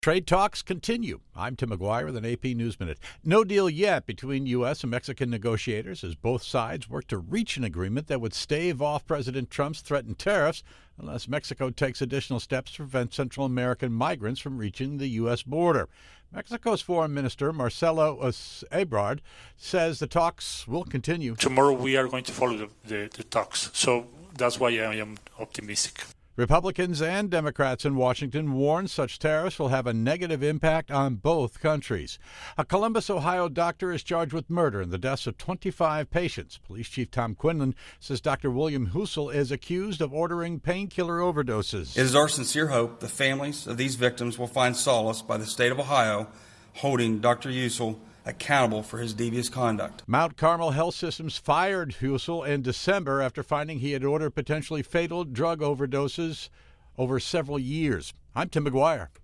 Trade talks continue. I'm Tim McGuire with an AP News Minute. No deal yet between U.S. and Mexican negotiators as both sides work to reach an agreement that would stave off President Trump's threatened tariffs unless Mexico takes additional steps to prevent Central American migrants from reaching the U.S. border. Mexico's Foreign Minister, Marcelo Ebrard, says the talks will continue. Tomorrow we are going to follow the talks, so that's why I am optimistic. Republicans and Democrats in Washington warn such tariffs will have a negative impact on both countries. A Columbus, Ohio doctor is charged with murder in the deaths of 25 patients. Police Chief Tom Quinlan says Dr. William Husel is accused of ordering painkiller overdoses. It is our sincere hope the families of these victims will find solace by the state of Ohio holding Dr. Husel accountable for his devious conduct. Mount Carmel Health Systems fired Husel in December after finding he had ordered potentially fatal drug overdoses over several years. I'm Tim McGuire.